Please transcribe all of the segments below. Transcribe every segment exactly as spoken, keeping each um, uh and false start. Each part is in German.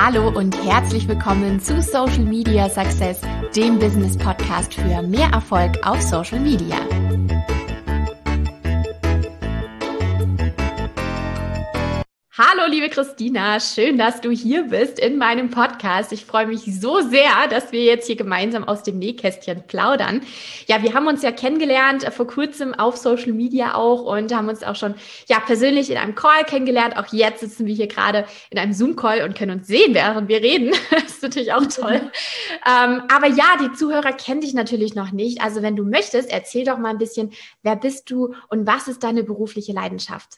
Hallo und herzlich willkommen zu Social Media Success, dem Business Podcast für mehr Erfolg auf Social Media. Hallo liebe Christina, schön, dass du hier bist in meinem Podcast. Ich freue mich so sehr, dass wir jetzt hier gemeinsam aus dem Nähkästchen plaudern. Ja, wir haben uns ja kennengelernt äh, vor kurzem auf Social Media auch und haben uns auch schon ja persönlich in einem Call kennengelernt. Auch jetzt sitzen wir hier gerade in einem Zoom-Call und können uns sehen, während wir reden. Das ist natürlich auch toll. ähm, aber ja, die Zuhörer kennen dich natürlich noch nicht. Also wenn du möchtest, erzähl doch mal ein bisschen, wer bist du und was ist deine berufliche Leidenschaft?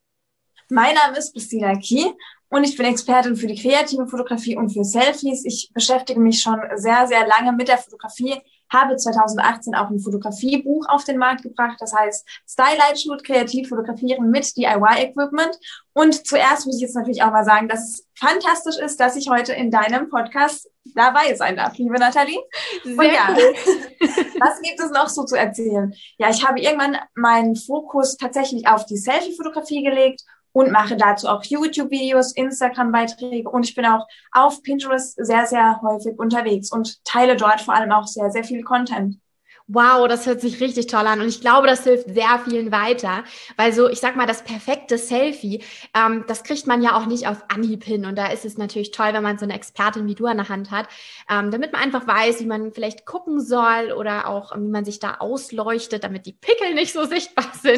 Mein Name ist Christina Kie und ich bin Expertin für die kreative Fotografie und für Selfies. Ich beschäftige mich schon sehr, sehr lange mit der Fotografie, habe zwanzig achtzehn auch ein Fotografiebuch auf den Markt gebracht, das heißt Style Light Shoot, kreativ fotografieren mit D I Y-Equipment. Und zuerst muss ich jetzt natürlich auch mal sagen, dass es fantastisch ist, dass ich heute in deinem Podcast dabei sein darf, liebe Nathalie. Sehr und ja, cool. Was gibt es noch so zu erzählen? Ja, ich habe irgendwann meinen Fokus tatsächlich auf die Selfie-Fotografie gelegt und mache dazu auch YouTube-Videos, Instagram-Beiträge und ich bin auch auf Pinterest sehr, sehr häufig unterwegs und teile dort vor allem auch sehr, sehr viel Content. Wow, das hört sich richtig toll an und ich glaube, das hilft sehr vielen weiter, weil so, ich sag mal, das perfekte Selfie, ähm, das kriegt man ja auch nicht auf Anhieb hin und da ist es natürlich toll, wenn man so eine Expertin wie du an der Hand hat, ähm, damit man einfach weiß, wie man vielleicht gucken soll oder auch, wie man sich da ausleuchtet, damit die Pickel nicht so sichtbar sind.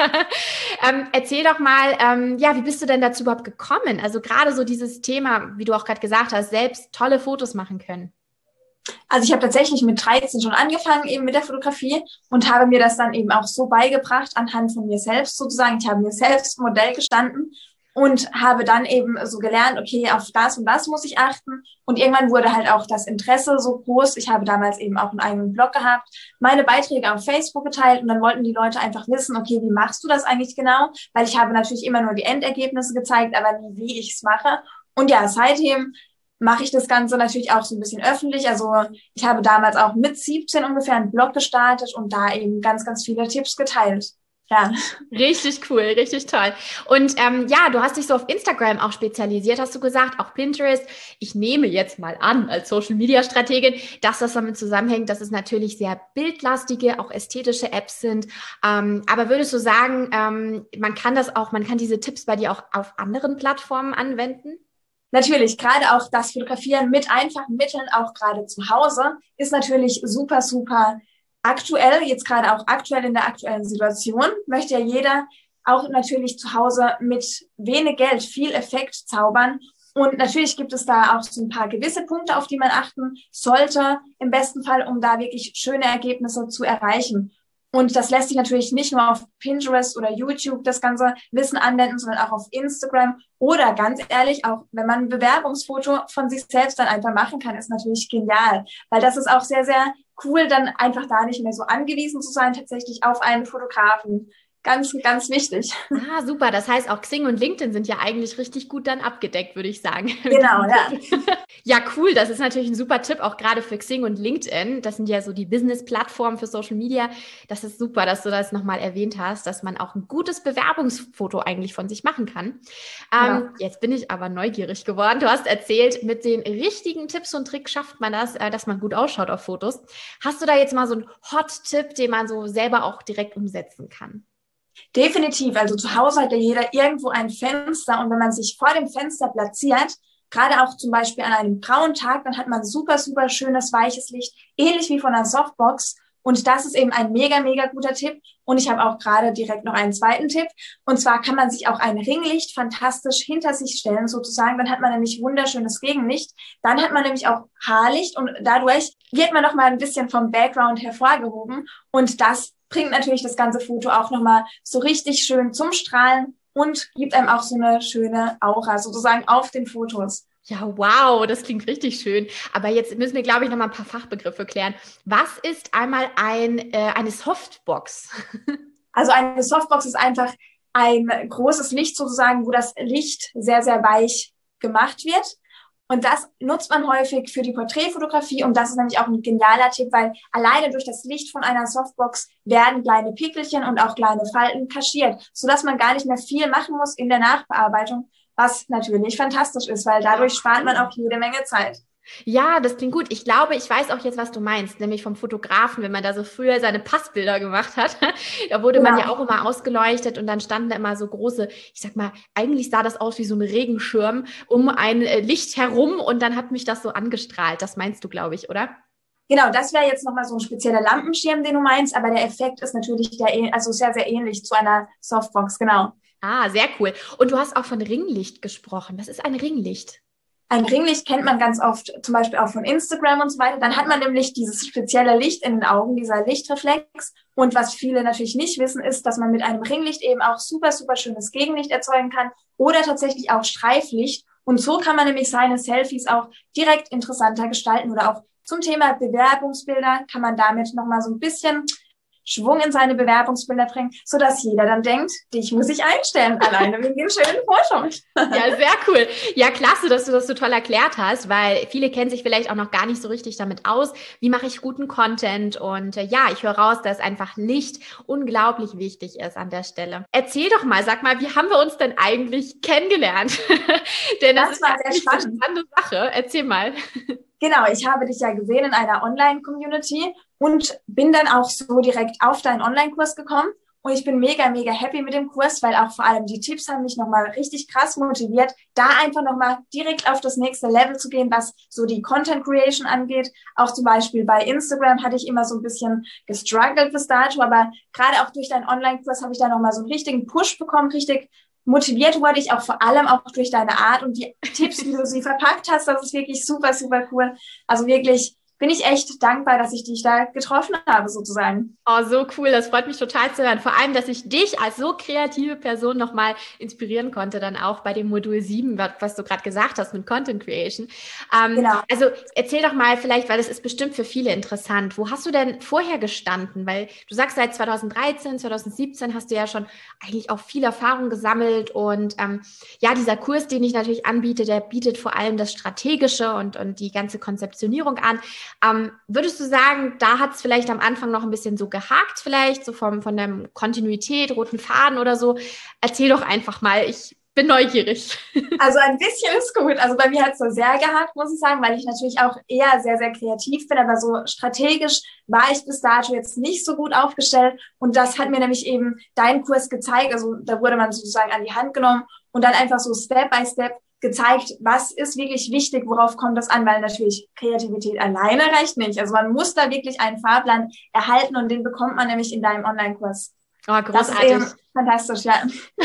ähm, erzähl doch mal, ähm, ja, wie bist du denn dazu überhaupt gekommen? Also gerade so dieses Thema, wie du auch gerade gesagt hast, selbst tolle Fotos machen können. Also ich habe tatsächlich mit dreizehn schon angefangen eben mit der Fotografie und habe mir das dann eben auch so beigebracht anhand von mir selbst sozusagen. Ich habe mir selbst Modell gestanden und habe dann eben so gelernt, okay, auf das und das muss ich achten. Und irgendwann wurde halt auch das Interesse so groß. Ich habe damals eben auch einen eigenen Blog gehabt, meine Beiträge auf Facebook geteilt und dann wollten die Leute einfach wissen, okay, wie machst du das eigentlich genau? Weil ich habe natürlich immer nur die Endergebnisse gezeigt, aber nie, wie ich es mache. Und ja, seitdem mache ich das Ganze natürlich auch so ein bisschen öffentlich. Also ich habe damals auch mit siebzehn ungefähr einen Blog gestartet und da eben ganz, ganz viele Tipps geteilt. Ja. Richtig cool, richtig toll. Und ähm, ja, du hast dich so auf Instagram auch spezialisiert, hast du gesagt, auch Pinterest. Ich nehme jetzt mal an, als Social-Media-Strategin, dass das damit zusammenhängt, dass es natürlich sehr bildlastige, auch ästhetische Apps sind. Ähm, aber würdest du sagen, ähm, man kann das auch, man kann diese Tipps bei dir auch auf anderen Plattformen anwenden? Natürlich, gerade auch das Fotografieren mit einfachen Mitteln, auch gerade zu Hause, ist natürlich super, super aktuell, jetzt gerade auch aktuell in der aktuellen Situation, möchte ja jeder auch natürlich zu Hause mit wenig Geld viel Effekt zaubern. Und natürlich gibt es da auch so ein paar gewisse Punkte, auf die man achten sollte, im besten Fall, um da wirklich schöne Ergebnisse zu erreichen. Und das lässt sich natürlich nicht nur auf Pinterest oder YouTube das ganze Wissen anwenden, sondern auch auf Instagram oder ganz ehrlich, auch wenn man ein Bewerbungsfoto von sich selbst dann einfach machen kann, ist natürlich genial, weil das ist auch sehr, sehr cool, dann einfach da nicht mehr so angewiesen zu sein, tatsächlich auf einen Fotografen. Ganz, ganz wichtig. Ah, super. Das heißt, auch Xing und LinkedIn sind ja eigentlich richtig gut dann abgedeckt, würde ich sagen. Genau, ja. Ja, cool. Das ist natürlich ein super Tipp, auch gerade für Xing und LinkedIn. Das sind ja so die Business-Plattformen für Social Media. Das ist super, dass du das nochmal erwähnt hast, dass man auch ein gutes Bewerbungsfoto eigentlich von sich machen kann. Genau. Ähm, jetzt bin ich aber neugierig geworden. Du hast erzählt, mit den richtigen Tipps und Tricks schafft man das, äh, dass man gut ausschaut auf Fotos. Hast du da jetzt mal so einen Hot-Tipp, den man so selber auch direkt umsetzen kann? Definitiv. Also zu Hause hat ja jeder irgendwo ein Fenster und wenn man sich vor dem Fenster platziert, gerade auch zum Beispiel an einem grauen Tag, dann hat man super, super schönes, weiches Licht, ähnlich wie von einer Softbox. Und das ist eben ein mega, mega guter Tipp. Und ich habe auch gerade direkt noch einen zweiten Tipp. Und zwar kann man sich auch ein Ringlicht fantastisch hinter sich stellen, sozusagen. Dann hat man nämlich wunderschönes Gegenlicht. Dann hat man nämlich auch Haarlicht und dadurch wird man noch mal ein bisschen vom Background hervorgehoben. Und das bringt natürlich das ganze Foto auch nochmal so richtig schön zum Strahlen und gibt einem auch so eine schöne Aura sozusagen auf den Fotos. Ja, wow, das klingt richtig schön. Aber jetzt müssen wir, glaube ich, noch mal ein paar Fachbegriffe klären. Was ist einmal ein, äh, eine Softbox? Also eine Softbox ist einfach ein großes Licht sozusagen, wo das Licht sehr, sehr weich gemacht wird. Und das nutzt man häufig für die Porträtfotografie und das ist nämlich auch ein genialer Tipp, weil alleine durch das Licht von einer Softbox werden kleine Pickelchen und auch kleine Falten kaschiert, sodass man gar nicht mehr viel machen muss in der Nachbearbeitung, was natürlich fantastisch ist, weil dadurch spart man auch jede Menge Zeit. Ja, das klingt gut. Ich glaube, ich weiß auch jetzt, was du meinst, nämlich vom Fotografen, wenn man da so früher seine Passbilder gemacht hat. Da wurde Genau. man ja auch immer ausgeleuchtet und dann standen da immer so große, ich sag mal, eigentlich sah das aus wie so ein Regenschirm um ein äh, Licht herum und dann hat mich das so angestrahlt. Das meinst du, glaube ich, oder? Genau, das wäre jetzt nochmal so ein spezieller Lampenschirm, den du meinst, aber der Effekt ist natürlich der, also sehr, sehr ähnlich zu einer Softbox, genau. Ah, sehr cool. Und du hast auch von Ringlicht gesprochen. Was ist ein Ringlicht? Ein Ringlicht kennt man ganz oft, zum Beispiel auch von Instagram und so weiter. Dann hat man nämlich dieses spezielle Licht in den Augen, dieser Lichtreflex. Und was viele natürlich nicht wissen, ist, dass man mit einem Ringlicht eben auch super, super schönes Gegenlicht erzeugen kann oder tatsächlich auch Streiflicht. Und so kann man nämlich seine Selfies auch direkt interessanter gestalten oder auch zum Thema Bewerbungsbilder kann man damit nochmal so ein bisschen Schwung in seine Bewerbungsbilder bringen, sodass jeder dann denkt, dich muss ich einstellen, alleine wegen dem schönen Foto. Ja, sehr cool. Ja, klasse, dass du das so toll erklärt hast, weil viele kennen sich vielleicht auch noch gar nicht so richtig damit aus. Wie mache ich guten Content? Und äh, ja, ich höre raus, dass einfach Licht unglaublich wichtig ist an der Stelle. Erzähl doch mal, sag mal, wie haben wir uns denn eigentlich kennengelernt? Denn das, das ist war sehr spannend. Eine spannende Sache. Erzähl mal. Genau, ich habe dich ja gesehen in einer Online-Community und bin dann auch so direkt auf deinen Online-Kurs gekommen. Und ich bin mega, mega happy mit dem Kurs, weil auch vor allem die Tipps haben mich nochmal richtig krass motiviert, da einfach nochmal direkt auf das nächste Level zu gehen, was so die Content Creation angeht. Auch zum Beispiel bei Instagram hatte ich immer so ein bisschen gestruggelt bis dato, aber gerade auch durch deinen Online-Kurs habe ich da nochmal so einen richtigen Push bekommen, richtig motiviert wurde ich auch vor allem auch durch deine Art und die Tipps, wie du sie verpackt hast. Das ist wirklich super, super cool. Also wirklich bin ich echt dankbar, dass ich dich da getroffen habe, sozusagen. Oh, so cool. Das freut mich total zu hören. Vor allem, dass ich dich als so kreative Person nochmal inspirieren konnte, dann auch bei dem Modul sieben, was du gerade gesagt hast mit Content Creation. Ähm, genau. Also erzähl doch mal vielleicht, weil das ist bestimmt für viele interessant. Wo hast du denn vorher gestanden? Weil du sagst, seit zweitausenddreizehn, zweitausendsiebzehn hast du ja schon eigentlich auch viel Erfahrung gesammelt und ähm, ja, dieser Kurs, den ich natürlich anbiete, der bietet vor allem das Strategische und, und die ganze Konzeptionierung an. Ähm, würdest du sagen, da hat es vielleicht am Anfang noch ein bisschen so gehakt, vielleicht so vom, von der Kontinuität, roten Faden oder so? Erzähl doch einfach mal, ich bin neugierig. Also ein bisschen ist gut. Also bei mir hat es so sehr gehakt, muss ich sagen, weil ich natürlich auch eher sehr, sehr kreativ bin, aber so strategisch war ich bis dato jetzt nicht so gut aufgestellt. Und das hat mir nämlich eben dein Kurs gezeigt. Also da wurde man sozusagen an die Hand genommen und dann einfach so Step by Step gezeigt, was ist wirklich wichtig, worauf kommt das an, weil natürlich Kreativität alleine reicht nicht. Also man muss da wirklich einen Fahrplan erhalten und den bekommt man nämlich in deinem Online-Kurs. Oh, großartig. Das ist fantastisch, ja.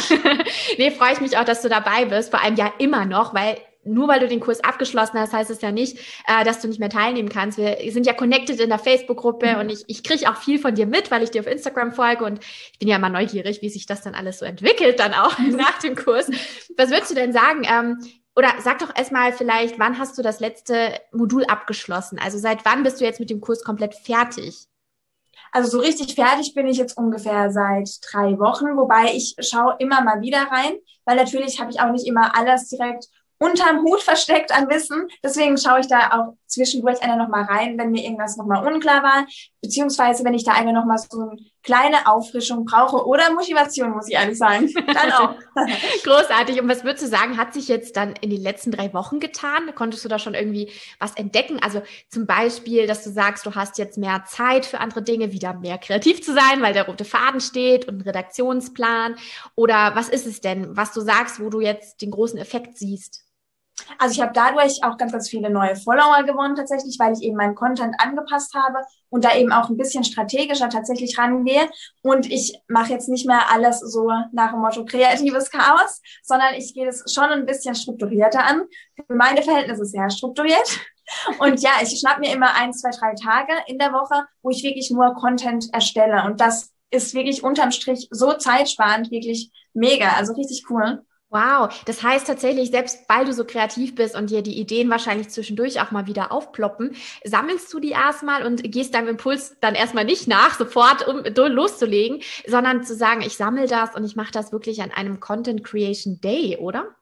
Nee, freue ich mich auch, dass du dabei bist, vor allem ja immer noch, weil nur weil du den Kurs abgeschlossen hast, heißt es ja nicht, äh, dass du nicht mehr teilnehmen kannst. Wir sind ja connected in der Facebook-Gruppe mhm. und ich, ich kriege auch viel von dir mit, weil ich dir auf Instagram folge und ich bin ja immer neugierig, wie sich das dann alles so entwickelt, dann auch nach dem Kurs. Was würdest du denn sagen? Ähm, oder sag doch erstmal vielleicht, wann hast du das letzte Modul abgeschlossen? Also seit wann bist du jetzt mit dem Kurs komplett fertig? Also so richtig fertig bin ich jetzt ungefähr seit drei Wochen, wobei ich schaue immer mal wieder rein, weil natürlich habe ich auch nicht immer alles direkt unterm Hut versteckt an Wissen. Deswegen schaue ich da auch zwischendurch einer nochmal rein, wenn mir irgendwas nochmal unklar war, beziehungsweise wenn ich da einer nochmal so eine kleine Auffrischung brauche oder Motivation, muss ich ehrlich sagen. Dann auch. Großartig. Und was würdest du sagen, hat sich jetzt dann in den letzten drei Wochen getan? Konntest du da schon irgendwie was entdecken? Also zum Beispiel, dass du sagst, du hast jetzt mehr Zeit für andere Dinge, wieder mehr kreativ zu sein, weil der rote Faden steht und ein Redaktionsplan. Oder was ist es denn, was du sagst, wo du jetzt den großen Effekt siehst? Also ich habe dadurch auch ganz, ganz viele neue Follower gewonnen tatsächlich, weil ich eben meinen Content angepasst habe und da eben auch ein bisschen strategischer tatsächlich rangehe. Und ich mache jetzt nicht mehr alles so nach dem Motto kreatives Chaos, sondern ich gehe das schon ein bisschen strukturierter an. Für meine Verhältnisse sehr strukturiert. Und ja, ich schnapp mir immer ein, zwei, drei Tage in der Woche, wo ich wirklich nur Content erstelle. Und das ist wirklich unterm Strich so zeitsparend, wirklich mega, also richtig cool. Wow, das heißt tatsächlich, selbst weil du so kreativ bist und dir die Ideen wahrscheinlich zwischendurch auch mal wieder aufploppen, sammelst du die erstmal und gehst deinem Impuls dann erstmal nicht nach, sofort um loszulegen, sondern zu sagen, ich sammle das und ich mache das wirklich an einem Content Creation Day, oder?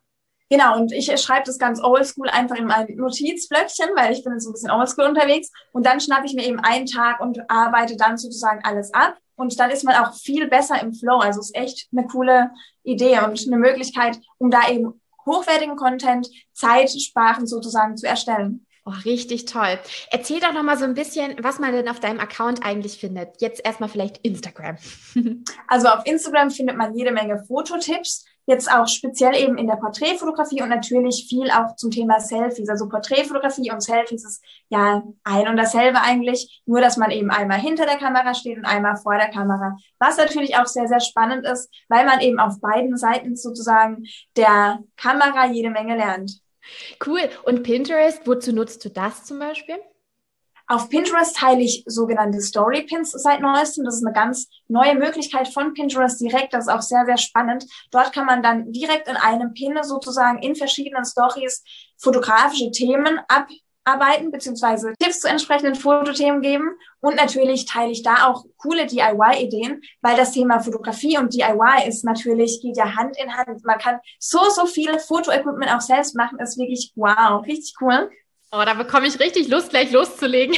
Genau, und ich schreibe das ganz oldschool einfach in mein Notizblöckchen, weil ich bin jetzt so ein bisschen oldschool unterwegs. Und dann schnappe ich mir eben einen Tag und arbeite dann sozusagen alles ab. Und dann ist man auch viel besser im Flow. Also es ist echt eine coole Idee und eine Möglichkeit, um da eben hochwertigen Content, zeitsparend sozusagen zu erstellen. Oh, richtig toll. Erzähl doch noch mal so ein bisschen, was man denn auf deinem Account eigentlich findet. Jetzt erstmal vielleicht Instagram. Also auf Instagram findet man jede Menge Fototipps, jetzt auch speziell eben in der Porträtfotografie und natürlich viel auch zum Thema Selfies. Also Porträtfotografie und Selfies ist ja ein und dasselbe eigentlich, nur dass man eben einmal hinter der Kamera steht und einmal vor der Kamera. Was natürlich auch sehr, sehr spannend ist, weil man eben auf beiden Seiten sozusagen der Kamera jede Menge lernt. Cool. Und Pinterest, wozu nutzt du das zum Beispiel? Auf Pinterest teile ich sogenannte Storypins seit neuestem. Das ist eine ganz neue Möglichkeit von Pinterest direkt. Das ist auch sehr, sehr spannend. Dort kann man dann direkt in einem Pin sozusagen in verschiedenen Stories fotografische Themen abarbeiten beziehungsweise Tipps zu entsprechenden Fotothemen geben. Und natürlich teile ich da auch coole D I Y-Ideen, weil das Thema Fotografie und D I Y ist natürlich, geht ja Hand in Hand. Man kann so, so viel Fotoequipment auch selbst machen. Das ist wirklich wow, richtig cool. Oh, da bekomme ich richtig Lust, gleich loszulegen.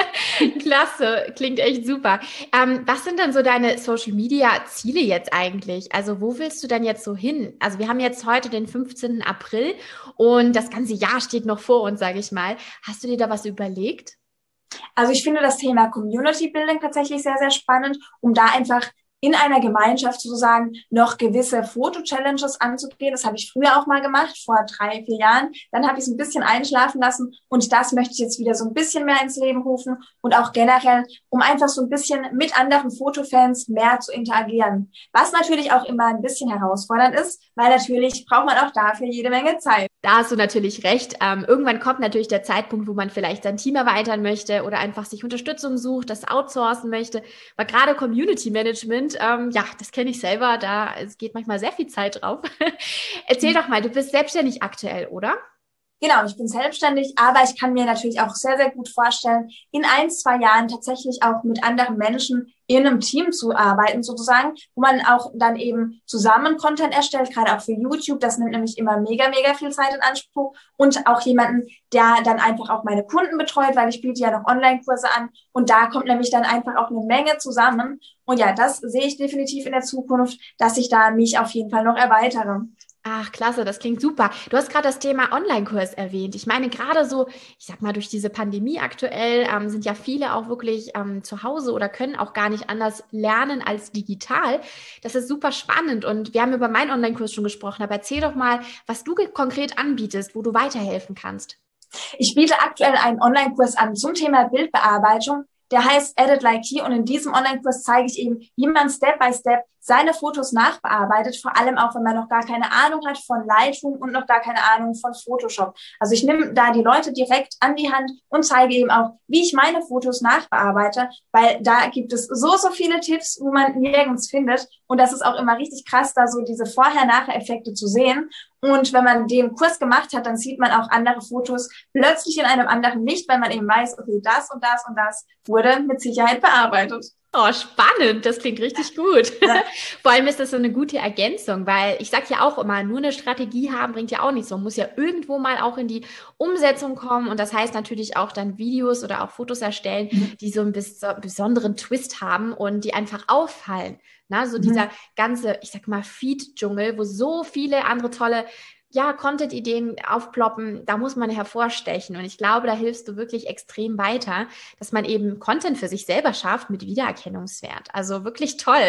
Klasse, klingt echt super. Ähm, was sind denn so deine Social-Media-Ziele jetzt eigentlich? Also wo willst du denn jetzt so hin? Also wir haben jetzt heute den fünfzehnten April und das ganze Jahr steht noch vor uns, sage ich mal. Hast du dir da was überlegt? Also ich finde das Thema Community Building tatsächlich sehr, sehr spannend, um da einfach in einer Gemeinschaft sozusagen noch gewisse Foto-Challenges anzugehen. Das habe ich früher auch mal gemacht, vor drei, vier Jahren. Dann habe ich es ein bisschen einschlafen lassen und das möchte ich jetzt wieder so ein bisschen mehr ins Leben rufen und auch generell, um einfach so ein bisschen mit anderen Fotofans mehr zu interagieren. Was natürlich auch immer ein bisschen herausfordernd ist, weil natürlich braucht man auch dafür jede Menge Zeit. Da hast du natürlich recht. Ähm, irgendwann kommt natürlich der Zeitpunkt, wo man vielleicht sein Team erweitern möchte oder einfach sich Unterstützung sucht, das outsourcen möchte. Aber gerade Community Management, ähm, ja, das kenne ich selber, da es geht manchmal sehr viel Zeit drauf. Erzähl doch mal, du bist selbstständig aktuell, oder? Genau, ich bin selbstständig, aber ich kann mir natürlich auch sehr, sehr gut vorstellen, in ein, zwei Jahren tatsächlich auch mit anderen Menschen in einem Team zu arbeiten sozusagen, wo man auch dann eben zusammen Content erstellt, gerade auch für YouTube. Das nimmt nämlich immer mega, mega viel Zeit in Anspruch und auch jemanden, der dann einfach auch meine Kunden betreut, weil ich biete ja noch Online-Kurse an und da kommt nämlich dann einfach auch eine Menge zusammen. Und ja, das sehe ich definitiv in der Zukunft, dass ich da mich auf jeden Fall noch erweitere. Ach, klasse, das klingt super. Du hast gerade das Thema Online-Kurs erwähnt. Ich meine, gerade so, ich sag mal, durch diese Pandemie aktuell ähm, sind ja viele auch wirklich ähm, zu Hause oder können auch gar nicht anders lernen als digital. Das ist super spannend und wir haben über meinen Online-Kurs schon gesprochen, aber erzähl doch mal, was du konkret anbietest, wo du weiterhelfen kannst. Ich biete aktuell einen Online-Kurs an zum Thema Bildbearbeitung. Der heißt Edit Like He und in diesem Online-Kurs zeige ich eben, wie man Step by Step seine Fotos nachbearbeitet, vor allem auch, wenn man noch gar keine Ahnung hat von Lightroom und noch gar keine Ahnung von Photoshop. Also ich nehme da die Leute direkt an die Hand und zeige eben auch, wie ich meine Fotos nachbearbeite, weil da gibt es so, so viele Tipps, wo man nirgends findet und das ist auch immer richtig krass, da so diese Vorher-Nachher-Effekte zu sehen. Und wenn man den Kurs gemacht hat, dann sieht man auch andere Fotos plötzlich in einem anderen Licht, weil man eben weiß, okay, das und das und das wurde mit Sicherheit bearbeitet. Oh, spannend. Das klingt richtig gut. Ja. Vor allem ist das so eine gute Ergänzung, weil ich sage ja auch immer, nur eine Strategie haben bringt ja auch nichts. Man muss ja irgendwo mal auch in die Umsetzung kommen und das heißt natürlich auch dann Videos oder auch Fotos erstellen, mhm. die so einen bes- besonderen Twist haben und die einfach auffallen. Na, so mhm. dieser ganze, ich sag mal, Feed-Dschungel, wo so viele andere tolle ja, Content-Ideen aufploppen, da muss man hervorstechen. Und ich glaube, da hilfst du wirklich extrem weiter, dass man eben Content für sich selber schafft mit Wiedererkennungswert. Also wirklich toll.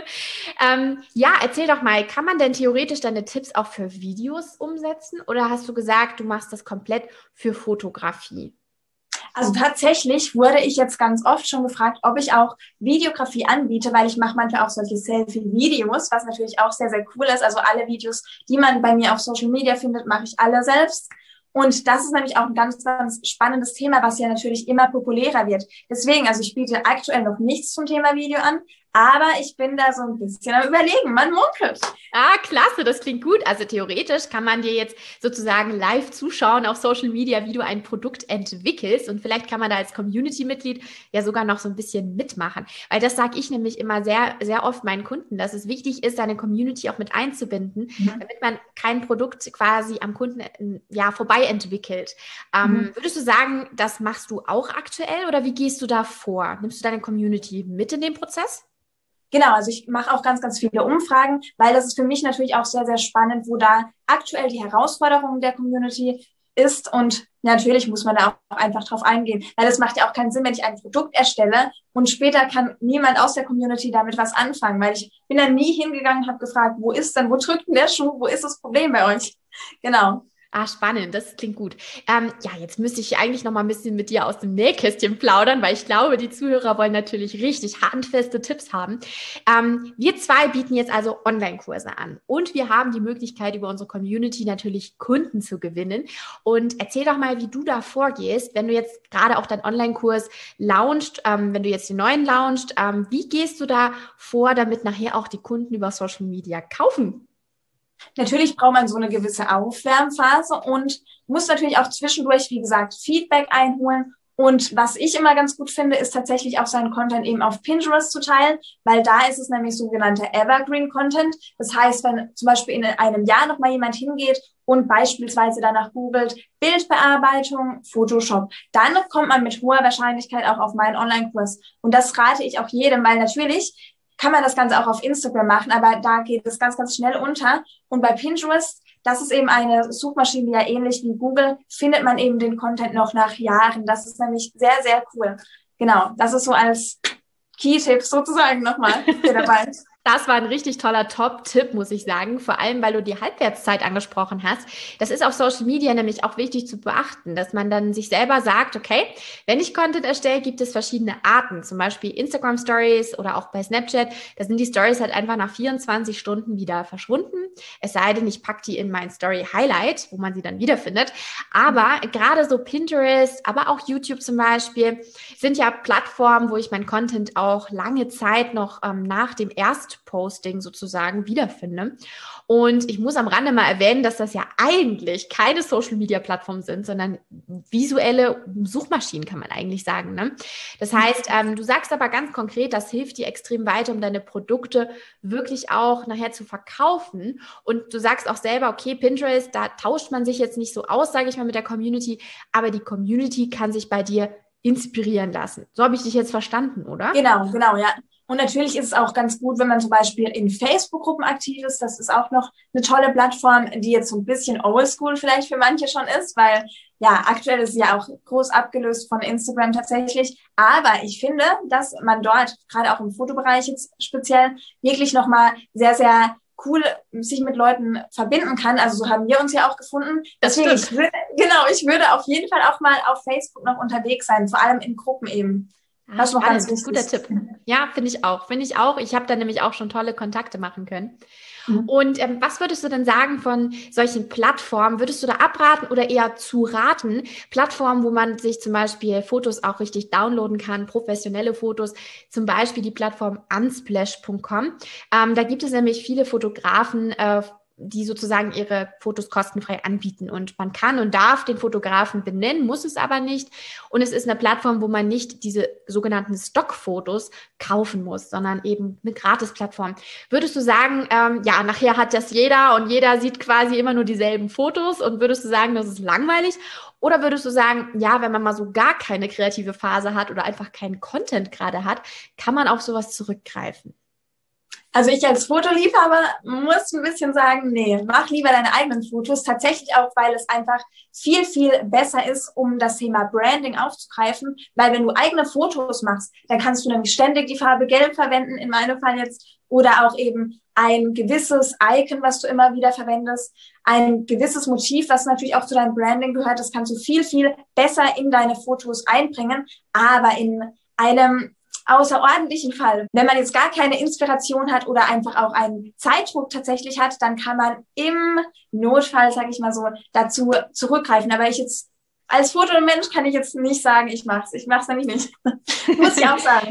ähm, ja, erzähl doch mal, kann man denn theoretisch deine Tipps auch für Videos umsetzen? Oder hast du gesagt, du machst das komplett für Fotografie? Also tatsächlich wurde ich jetzt ganz oft schon gefragt, ob ich auch Videografie anbiete, weil ich mache manchmal auch solche Selfie-Videos, was natürlich auch sehr, sehr cool ist. Also alle Videos, die man bei mir auf Social Media findet, mache ich alle selbst. Und das ist nämlich auch ein ganz, ganz spannendes Thema, was ja natürlich immer populärer wird. Deswegen, also ich biete aktuell noch nichts zum Thema Video an, Aber ich bin da so ein bisschen am Überlegen. Man munkelt. Ah, klasse, das klingt gut. Also theoretisch kann man dir jetzt sozusagen live zuschauen auf Social Media, wie du ein Produkt entwickelst. Und vielleicht kann man da als Community-Mitglied ja sogar noch so ein bisschen mitmachen. Weil das sage ich nämlich immer sehr, sehr oft meinen Kunden, dass es wichtig ist, seine Community auch mit einzubinden, mhm. damit man kein Produkt quasi am Kunden ja vorbei entwickelt. Ähm, mhm. Würdest du sagen, das machst du auch aktuell oder wie gehst du da vor? Nimmst du deine Community mit in den Prozess? Genau, also ich mache auch ganz, ganz viele Umfragen, weil das ist für mich natürlich auch sehr, sehr spannend, wo da aktuell die Herausforderung der Community ist. Und natürlich muss man da auch einfach drauf eingehen, weil es macht ja auch keinen Sinn, wenn ich ein Produkt erstelle und später kann niemand aus der Community damit was anfangen, weil ich bin dann nie hingegangen und habe gefragt, wo ist denn, wo drückt denn der Schuh, wo ist das Problem bei euch? Genau. Ah, spannend, das klingt gut. Ähm, ja, jetzt müsste ich eigentlich noch mal ein bisschen mit dir aus dem Nähkästchen plaudern, weil ich glaube, die Zuhörer wollen natürlich richtig handfeste Tipps haben. Ähm, wir zwei bieten jetzt also Online-Kurse an und wir haben die Möglichkeit, über unsere Community natürlich Kunden zu gewinnen. Und erzähl doch mal, wie du da vorgehst, wenn du jetzt gerade auch deinen Online-Kurs launchst, ähm, wenn du jetzt den neuen launchst, ähm, wie gehst du da vor, damit nachher auch die Kunden über Social Media kaufen? Natürlich braucht man so eine gewisse Aufwärmphase und muss natürlich auch zwischendurch, wie gesagt, Feedback einholen. Und was ich immer ganz gut finde, ist tatsächlich auch seinen Content eben auf Pinterest zu teilen, weil da ist es nämlich sogenannter Evergreen Content. Das heißt, wenn zum Beispiel in einem Jahr nochmal jemand hingeht und beispielsweise danach googelt, Bildbearbeitung, Photoshop, dann kommt man mit hoher Wahrscheinlichkeit auch auf meinen Online-Kurs. Und das rate ich auch jedem, weil natürlich kann man das Ganze auch auf Instagram machen, aber da geht es ganz, ganz schnell unter. Und bei Pinterest, das ist eben eine Suchmaschine, ja ähnlich wie Google, findet man eben den Content noch nach Jahren. Das ist nämlich sehr, sehr cool. Genau, das ist so als Key-Tipp sozusagen nochmal für dabei. Das war ein richtig toller Top-Tipp, muss ich sagen. Vor allem, weil du die Halbwertszeit angesprochen hast. Das ist auf Social Media nämlich auch wichtig zu beachten, dass man dann sich selber sagt, okay, wenn ich Content erstelle, gibt es verschiedene Arten. Zum Beispiel Instagram Stories oder auch bei Snapchat. Da sind die Stories halt einfach nach vierundzwanzig Stunden wieder verschwunden. Es sei denn, ich packe die in mein Story Highlight, wo man sie dann wiederfindet. Aber gerade so Pinterest, aber auch YouTube zum Beispiel, sind ja Plattformen, wo ich mein Content auch lange Zeit noch ähm, nach dem ersten Posting sozusagen wiederfinde. Und ich muss am Rande mal erwähnen, dass das ja eigentlich keine Social-Media-Plattformen sind, sondern visuelle Suchmaschinen, kann man eigentlich sagen. Ne? Das heißt, ähm, du sagst aber ganz konkret, das hilft dir extrem weiter, um deine Produkte wirklich auch nachher zu verkaufen. Und du sagst auch selber, okay, Pinterest, da tauscht man sich jetzt nicht so aus, sage ich mal, mit der Community, aber die Community kann sich bei dir inspirieren lassen. So habe ich dich jetzt verstanden, oder? Genau, genau, ja. Und natürlich ist es auch ganz gut, wenn man zum Beispiel in Facebook-Gruppen aktiv ist. Das ist auch noch eine tolle Plattform, die jetzt so ein bisschen oldschool vielleicht für manche schon ist, weil ja, aktuell ist sie ja auch groß abgelöst von Instagram tatsächlich. Aber ich finde, dass man dort, gerade auch im Fotobereich jetzt speziell, wirklich nochmal sehr, sehr cool sich mit Leuten verbinden kann. Also so haben wir uns ja auch gefunden. Deswegen, ich würde, genau, ich würde auf jeden Fall auch mal auf Facebook noch unterwegs sein, vor allem in Gruppen eben. Das ist noch ganz wichtig. Guter Tipp. Ja, finde ich auch. Finde ich auch. Ich habe da nämlich auch schon tolle Kontakte machen können. Mhm. Und ähm, was würdest du denn sagen von solchen Plattformen? Würdest du da abraten oder eher zu raten? Plattformen, wo man sich zum Beispiel Fotos auch richtig downloaden kann, professionelle Fotos, zum Beispiel die Plattform unsplash punkt com. Ähm, da gibt es nämlich viele Fotografen, äh, die sozusagen ihre Fotos kostenfrei anbieten. Und man kann und darf den Fotografen benennen, muss es aber nicht. Und es ist eine Plattform, wo man nicht diese sogenannten Stockfotos kaufen muss, sondern eben eine Gratis-Plattform. Würdest du sagen, ähm, ja, nachher hat das jeder und jeder sieht quasi immer nur dieselben Fotos und würdest du sagen, das ist langweilig? Oder würdest du sagen, ja, wenn man mal so gar keine kreative Phase hat oder einfach keinen Content gerade hat, kann man auf sowas zurückgreifen? Also ich als Fotoliebhaber muss ein bisschen sagen, nee, mach lieber deine eigenen Fotos. Tatsächlich auch, weil es einfach viel, viel besser ist, um das Thema Branding aufzugreifen. Weil wenn du eigene Fotos machst, dann kannst du nämlich ständig die Farbe Gelb verwenden, in meinem Fall jetzt. Oder auch eben ein gewisses Icon, was du immer wieder verwendest. Ein gewisses Motiv, was natürlich auch zu deinem Branding gehört. Das kannst du viel, viel besser in deine Fotos einbringen. Aber in einem außerordentlichen Fall, wenn man jetzt gar keine Inspiration hat oder einfach auch einen Zeitdruck tatsächlich hat, dann kann man im Notfall, sage ich mal so, dazu zurückgreifen. Aber ich jetzt als Fotomensch kann ich jetzt nicht sagen, ich mach's. Ich mach's nämlich nicht. Muss ich auch sagen.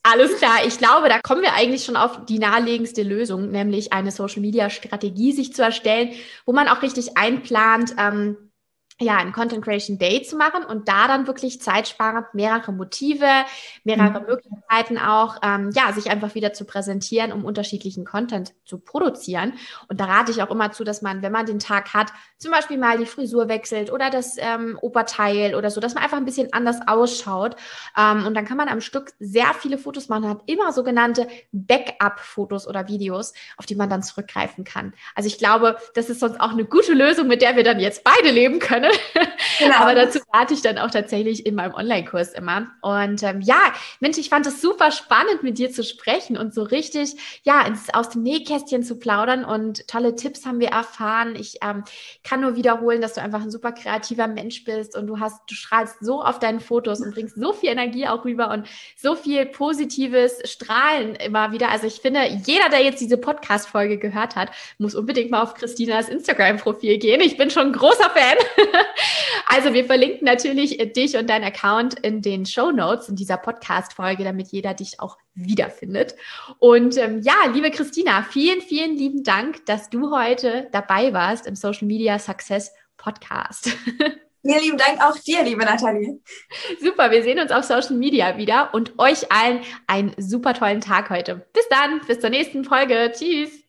Alles klar. Ich glaube, da kommen wir eigentlich schon auf die naheliegendste Lösung, nämlich eine Social-Media-Strategie sich zu erstellen, wo man auch richtig einplant, ähm, ja, ein Content Creation Day zu machen und da dann wirklich zeitsparend mehrere Motive, mehrere mhm. Möglichkeiten auch, ähm, ja, sich einfach wieder zu präsentieren, um unterschiedlichen Content zu produzieren. Und da rate ich auch immer zu, dass man, wenn man den Tag hat, zum Beispiel mal die Frisur wechselt oder das ähm, Oberteil oder so, dass man einfach ein bisschen anders ausschaut. Ähm, und dann kann man am Stück sehr viele Fotos machen, hat immer sogenannte Backup-Fotos oder Videos, auf die man dann zurückgreifen kann. Also ich glaube, das ist sonst auch eine gute Lösung, mit der wir dann jetzt beide leben können. Genau. Aber dazu rate ich dann auch tatsächlich in meinem Online-Kurs immer. Und ähm, ja, Mensch, ich fand es super spannend, mit dir zu sprechen und so richtig, ja, ins, aus dem Nähkästchen zu plaudern und tolle Tipps haben wir erfahren. Ich ähm, kann nur wiederholen, dass du einfach ein super kreativer Mensch bist und du hast, du strahlst so auf deinen Fotos und bringst so viel Energie auch rüber und so viel positives Strahlen immer wieder. Also ich finde, jeder, der jetzt diese Podcast-Folge gehört hat, muss unbedingt mal auf Christinas Instagram-Profil gehen. Ich bin schon ein großer Fan. Also wir verlinken natürlich dich und dein Account in den Shownotes in dieser Podcast-Folge, damit jeder dich auch wiederfindet. Und ähm, ja, liebe Christina, vielen, vielen lieben Dank, dass du heute dabei warst im Social Media Success Podcast. Vielen lieben Dank auch dir, liebe Nathalie. Super, wir sehen uns auf Social Media wieder und euch allen einen super tollen Tag heute. Bis dann, bis zur nächsten Folge. Tschüss.